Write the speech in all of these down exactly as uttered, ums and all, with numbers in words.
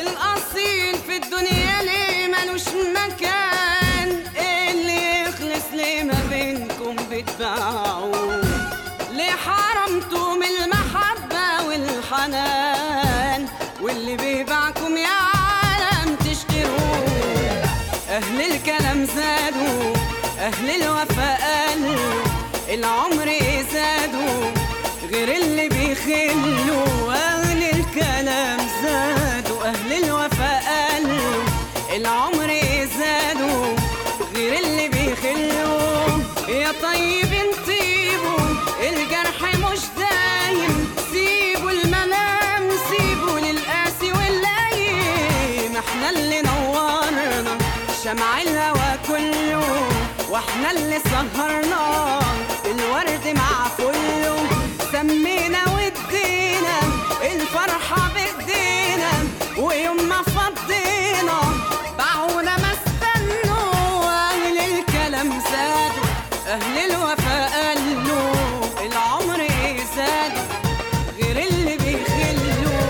والاصيل في الدنيا ليه ملوش مكان؟ اللي يخلص ليه ما بينكم بتباعوه؟ ليه حرمتم المحبة والحنان؟ واللي بيباعكم يا عالم تشتروه. أهل الكلام زادوا، أهل الوفاء قالوا، العمر زادوا غير اللي بيخلوا. أهل الكلام زادوا، أهل الوفاء قالوا، العمر زادوا غير اللي بيخلوا. يا طيبين طيبوا، الجرح مش دايم، سيبوا الملام سيبوا للقاسي واللايم. احنا اللي نورنا شمع الهوى كله، واحنا اللي سهرنا الورد مع كله. سمينا وادينا الفرحة بايدينا، ويوم ما فضينا باعونا ما استنوا. أهل الكلام زادوا، أهل الوفاء قالوا، العمر زادوا غير اللي بيخلوا.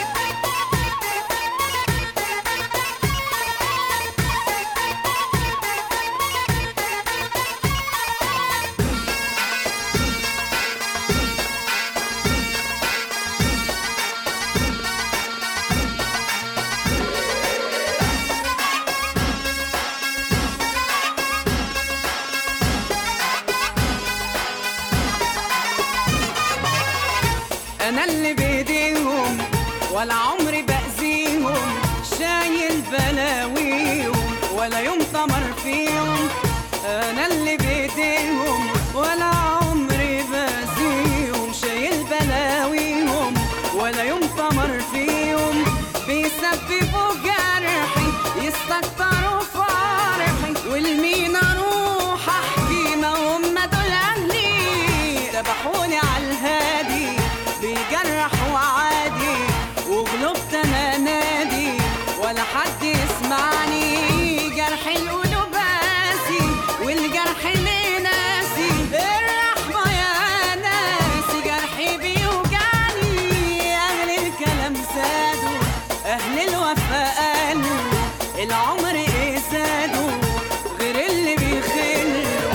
أنا اللي بإيديهم ولا عمري بأذيهم، شايل بلاويهم ولا يوم طمر فيهم. أنا اللي بإيديهم ولا عمري بأذيهم، شايل بلاويهم ولا يوم طمر فيهم. بيسببوا جرحي يستكتروا فرحي، والمين أروح أحكي ما هم دول أهلي. ذبحوني على الهادي بيجرحوا عادي، وغلبت انا نادي ولا حد يسمعني. جرح القلوب قاسي والجرح ليه ناسي، الرحمة يا ناسي جرحي بيوجعني. أهل الكلام زادوا، أهل الوفاء قالوا، العمر زادوا غير اللي بيخلوا.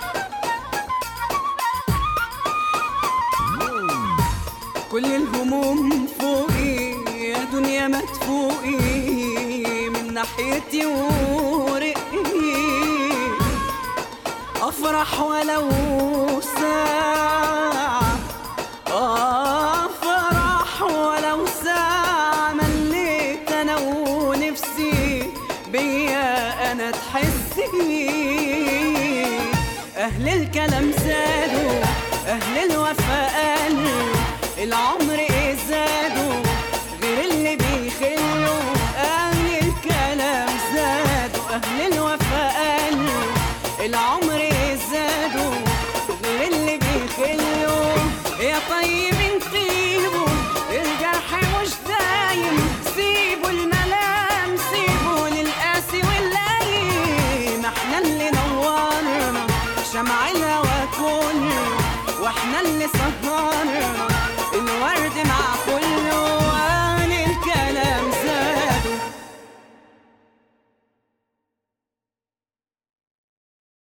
كل الهموم فوقي يا دنيا ما تفوقي من ناحيتي ورقي. افرح ولو ساعة، افرح ولو ساعة. مليت انا ونفسي بيا انا تحسي. اهل الكلام زادوا، اهل الوفاء قالوا، العمر زادوا غير اللي بيخلوا. أهل الكلام زادوا، أهل الوفاء قالوا، العمر